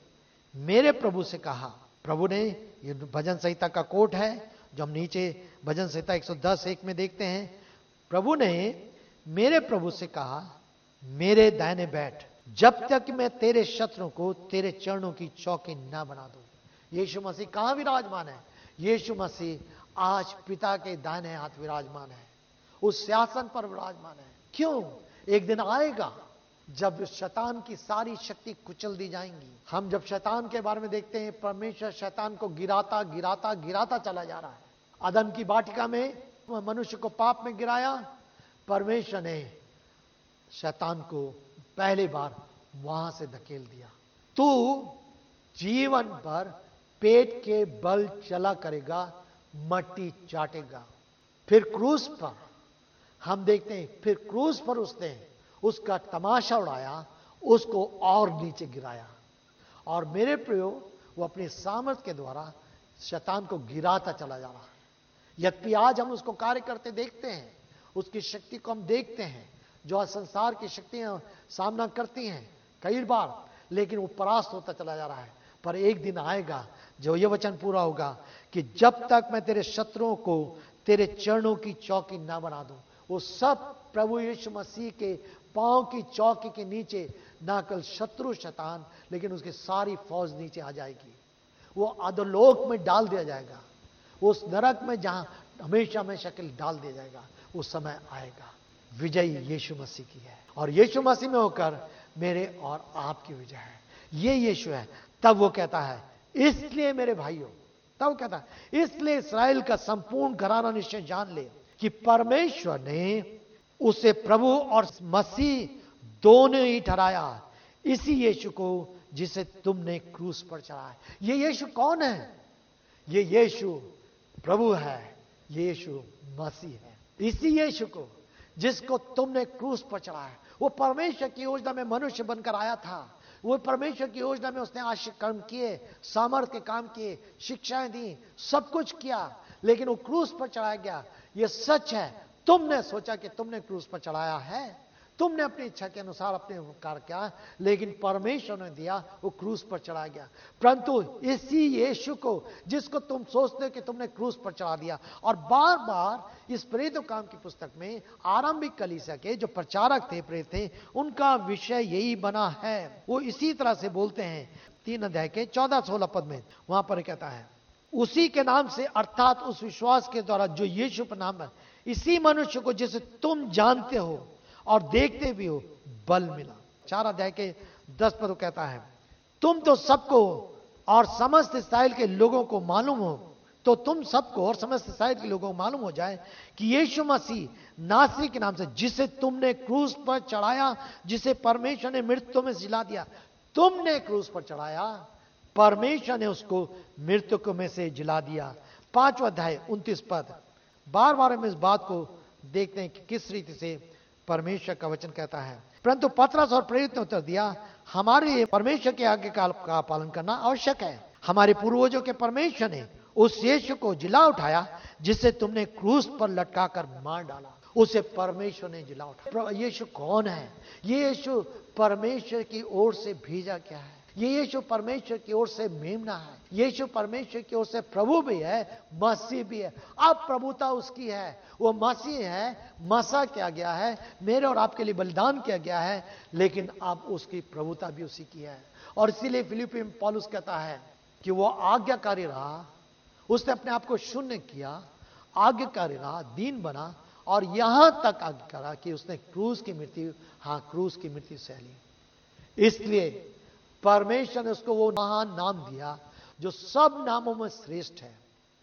Speaker 1: मेरे प्रभु से कहा। प्रभु ने, ये भजन संहिता का कोट है जो हम नीचे भजन संहिता एक सौ दस एक में देखते हैं। प्रभु ने मेरे प्रभु से कहा, मेरे दाहिने बैठ, जब तक मैं तेरे शत्रुओं को तेरे चरणों की चौकी ना बना दूं। यीशु मसीह कहां विराजमान है? यीशु मसीह आज पिता के दाहिने हाथ विराजमान है, उस सिंहासन पर विराजमान है। क्यों? एक दिन आएगा जब शैतान की सारी शक्ति कुचल दी जाएंगी। हम जब शैतान के बारे में देखते हैं, परमेश्वर शैतान को गिराता गिराता गिराता चला जा रहा है। अदन की वाटिका में मनुष्य को पाप में गिराया, परमेश्वर ने शैतान को पहली बार वहां से धकेल दिया। तू जीवन भर पेट के बल चला करेगा, मट्टी चाटेगा। फिर क्रूस पर हम देखते हैं, फिर क्रूस पर उसने उसका तमाशा उड़ाया, उसको और नीचे गिराया। और मेरे प्रियो, वो अपनी सामर्थ के द्वारा शैतान को गिराता चला जा रहा है। यद्यपि आज हम उसको कार्य करते देखते हैं, उसकी शक्ति को हम देखते हैं, जो संसार की शक्तियां सामना करती हैं कई बार, लेकिन वो परास्त होता चला जा रहा है। पर एक दिन आएगा जो ये वचन पूरा होगा कि जब तक मैं तेरे शत्रुओं को तेरे चरणों की चौकी ना बना दूं। वो सब प्रभु यीशु मसीह के पांव की चौकी के नीचे, ना केवल शत्रु शैतान, लेकिन उसकी सारी फौज नीचे आ जाएगी। वो अधोलोक में डाल दिया जाएगा, उस नरक में जहां हमेशा हमेशा के लिए डाल दिया जाएगा। उस समय आएगा, विजयी यीशु मसीह की है, और यीशु मसीह में होकर मेरे और आपकी विजय है। ये यीशु है। तब वो कहता है, इसलिए मेरे भाइयों, तब कहता है, इसलिए इस्राएल का संपूर्ण घराना निश्चय जान ले कि परमेश्वर ने उसे प्रभु और मसीह दोनों ही ठहराया, इसी यीशु को जिसे तुमने क्रूस पर चढ़ाया। ये यीशु कौन है? ये यीशु प्रभु है, ये यीशु मसीह है। इसी यीशु को जिसको तुमने क्रूस पर चढ़ाया, वो परमेश्वर की योजना में मनुष्य बनकर आया था। वो परमेश्वर की योजना में उसने आशीष कर्म किए, सामर्थ के काम किए, शिक्षाएं दी, सब कुछ किया, लेकिन वो क्रूस पर चढ़ाया गया। ये सच है। तुमने सोचा कि तुमने क्रूस पर चढ़ाया है, तुमने अपनी इच्छा के अनुसार अपने कार्य किया, लेकिन परमेश्वर ने दिया, वो क्रूस पर चढ़ाया गया। परंतु इसी यीशु को जिसको तुम सोचते हो कि तुमने क्रूस पर चढ़ा दिया, और बार बार इस प्रेरितों काम की पुस्तक में आरंभिक कलीसिया के जो प्रचारक थे, प्रेरित थे, उनका विषय यही बना है। वो इसी तरह से बोलते हैं तीन अध्याय के चौदह सोलह पद में, वहां पर कहता है, उसी के नाम से, अर्थात उस विश्वास के द्वारा जो यीशु पर नाम है, इसी मनुष्य को जिसे तुम जानते हो और देखते भी हो बल मिला। चार अध्याय के दस पद कहता है, तुम तो सबको और समस्त इस्राएल के लोगों को मालूम हो, तो तुम सबको और समस्त इस्राएल के लोगों को मालूम हो जाए कि यीशु मसीह नासरी के नाम से, जिसे तुमने क्रूस पर चढ़ाया, जिसे परमेश्वर ने मृत्यु में जिला दिया, तुमने क्रूस पर चढ़ाया, परमेश्वर ने उसको मृतकों में से जिला दिया। पांचवा अध्याय उनतीस पद, बार बार हम इस बात को देखते हैं कि किस रीति से परमेश्वर का वचन कहता है। परंतु पतरस और प्रेरित ने उत्तर दिया, हमारे लिए परमेश्वर के आज्ञा का पालन करना आवश्यक है। हमारे पूर्वजों के परमेश्वर ने उस यीशु को जिला उठाया, जिसे तुमने क्रूस पर लटकाकर मार डाला, उसे परमेश्वर ने जिला उठाया। यीशु कौन है? ये यीशु परमेश्वर की ओर से भेजा क्या है? ये यीशु परमेश्वर की ओर से मेमना है। यीशु परमेश्वर की ओर से प्रभु भी है, मसीह भी है। अब प्रभुता उसकी है, वो मसीह है, मसा किया गया है, मेरे और आपके लिए बलिदान किया गया है, लेकिन अब उसकी प्रभुता भी उसी की है। और इसीलिए फिलिप्पी में पौलुस कहता है कि वो आज्ञाकारी रहा, उसने अपने आप को शून्य किया, आज्ञाकारी रहा, दीन बना, और यहां तक आज्ञा करा कि उसने क्रूस की मृत्यु, हाँ क्रूस की मृत्यु सहली। इसलिए परमेश्वर ने उसको वो महान नाम दिया जो सब नामों में श्रेष्ठ है,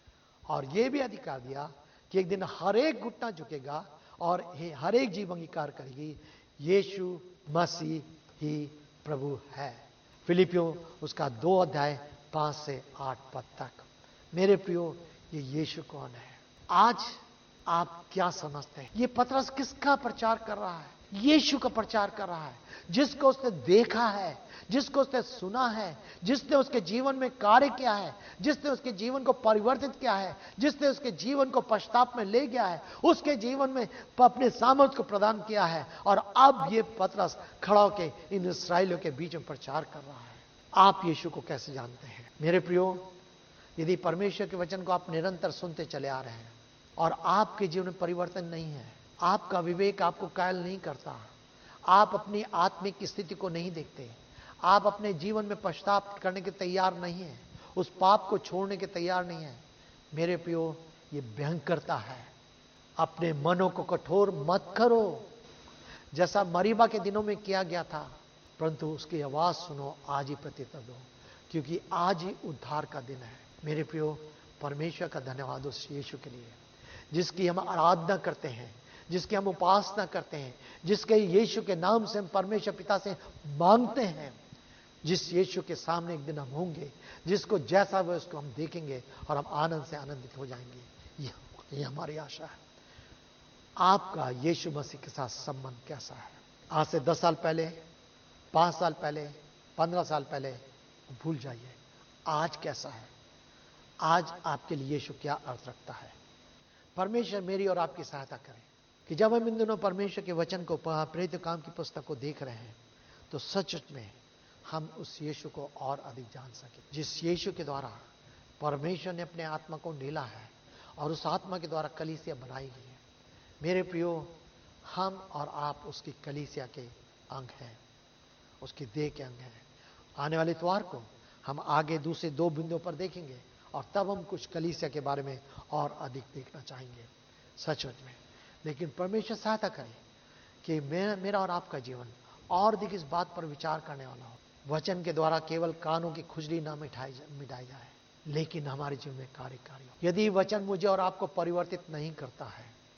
Speaker 1: और यह भी अधिकार दिया कि एक दिन हर एक घुटना झुकेगा और हर एक जीव अंगीकार करेगी, यीशु मसीह ही प्रभु है। फिलिपियों उसका दो अध्याय पांच से आठ पद तक। मेरे प्रियो, ये यीशु कौन है? आज आप क्या समझते हैं? ये पतरस किसका प्रचार कर रहा है? यीशु का प्रचार कर रहा है, जिसको उसने देखा है, जिसको उसने सुना है, जिसने उसके जीवन में कार्य किया है, जिसने उसके जीवन को परिवर्तित किया है, जिसने उसके जीवन को पश्चाताप में ले गया है, उसके जीवन में अपने सामर्थ्य को प्रदान किया है। और अब ये पतरस खड़ा होकर इन इस्राएलियों के बीच में प्रचार कर रहा है। आप यीशु को कैसे जानते हैं? मेरे प्रियो, यदि परमेश्वर के वचन को आप निरंतर सुनते चले आ रहे हैं और आपके जीवन में परिवर्तन नहीं है, आपका विवेक आपको कायल नहीं करता, आप अपनी आत्मिक स्थिति को नहीं देखते, आप अपने जीवन में पश्चाताप करने के तैयार नहीं है, उस पाप को छोड़ने के तैयार नहीं है, मेरे प्रियो, ये भयंकरता है। अपने मनों को कठोर मत करो, जैसा मरीबा के दिनों में किया गया था, परंतु उसकी आवाज सुनो, आज ही प्रत्युत्तर दो, क्योंकि आज ही उद्धार का दिन है। मेरे प्रियो, परमेश्वर का धन्यवाद उस यीशु के लिए जिसकी हम आराधना करते हैं, जिसकी हम उपासना करते हैं, जिसके यीशु के नाम से हम परमेश्वर पिता से मांगते हैं, जिस यीशु के सामने एक दिन हम होंगे, जिसको जैसा वह उसको हम देखेंगे और हम आनंद से आनंदित हो जाएंगे। ये, ये हमारी आशा है। आपका यीशु मसीह के साथ संबंध कैसा है? आज से दस साल पहले, पांच साल पहले, पंद्रह साल पहले भूल जाइए। आज कैसा है? आज आपके लिए यीशु क्या अर्थ रखता है? परमेश्वर मेरी और आपकी सहायता करें कि जब हम इन दिनों परमेश्वर के वचन को, प्रेरित काम की पुस्तक को देख रहे हैं, तो सच में हम उस यीशु को और अधिक जान सके, जिस यीशु के द्वारा परमेश्वर ने अपने आत्मा को ढीला है और उस आत्मा के द्वारा कलीसिया बनाई गई है। मेरे प्रियो, हम और आप उसकी कलीसिया के अंग हैं, उसकी देह के अंग हैं। आने वाले इतवार को हम आगे दूसरे दो बिंदुओं पर देखेंगे और तब हम कुछ कलीसिया के बारे में और अधिक देखना चाहेंगे, सच में। लेकिन परमेश्वर सहायता करे कि मेरा मेरा और आपका जीवन और अधिक इस बात पर विचार करने वाला हो, वचन के द्वारा केवल कानों की खुजली ना मिटाई जा, मिटाई जाए, लेकिन हमारे जीवन में कार्यकारी हो। यदि वचन मुझे और आपको परिवर्तित नहीं करता है,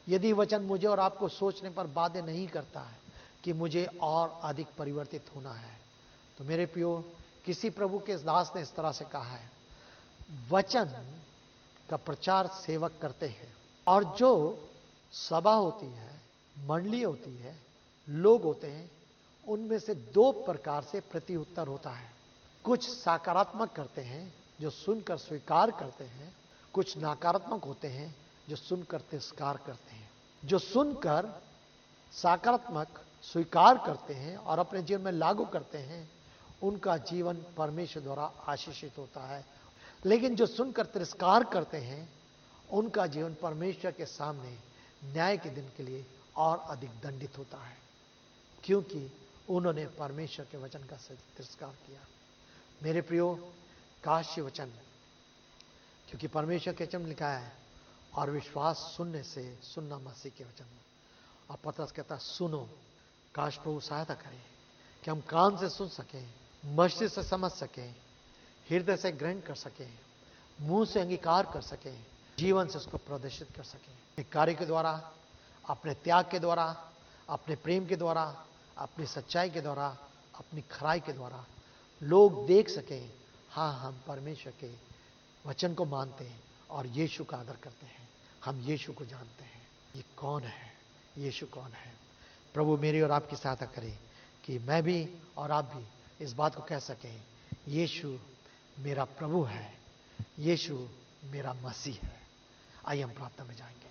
Speaker 1: यदि वचन मुझे और आपको सोचने पर बाध्य नहीं करता है कि मुझे और अधिक परिवर्तित होना है, तो मेरे प्रियो, किसी प्रभु के दास ने इस तरह से कहा है, वचन का प्रचार सेवक करते हैं, और जो सभा होती है, मंडली होती है, लोग होते हैं, उनमें से दो प्रकार से प्रत्युत्तर होता है। कुछ सकारात्मक करते हैं जो सुनकर स्वीकार करते हैं, कुछ नकारात्मक होते हैं जो सुनकर तिरस्कार करते हैं। जो सुनकर सकारात्मक स्वीकार करते हैं और अपने जीवन में लागू करते हैं, उनका जीवन परमेश्वर द्वारा आशीषित होता है। लेकिन जो सुनकर तिरस्कार करते हैं, उनका जीवन परमेश्वर के सामने न्याय के दिन के लिए और अधिक दंडित होता है, क्योंकि उन्होंने परमेश्वर के वचन का तिरस्कार किया। मेरे प्रियो, काश ये वचन, क्योंकि परमेश्वर के वचन लिखा है, और विश्वास सुनने से, सुनना मसीह के वचन। और पतरस कहता है, सुनो। काश प्रभु सहायता करे कि हम कान से सुन सकें, मस्तिष्क से समझ सकें, हृदय से ग्रहण कर सकें, मुंह से अंगीकार कर सकें, जीवन से उसको प्रदर्शित कर सकें। एक कार्य के द्वारा, अपने त्याग के द्वारा, अपने प्रेम के द्वारा, अपनी सच्चाई के द्वारा, अपनी खराई के द्वारा लोग देख सकें, हाँ, हम परमेश्वर के वचन को मानते हैं और यीशु का आदर करते हैं, हम यीशु को जानते हैं। ये कौन है? यीशु कौन है? प्रभु मेरी और आपकी सहायता करे कि मैं भी और आप भी इस बात को कह सकें, यीशु मेरा प्रभु है, यीशु मेरा मसीह है। आइए हम प्रार्थना में जाएंगे।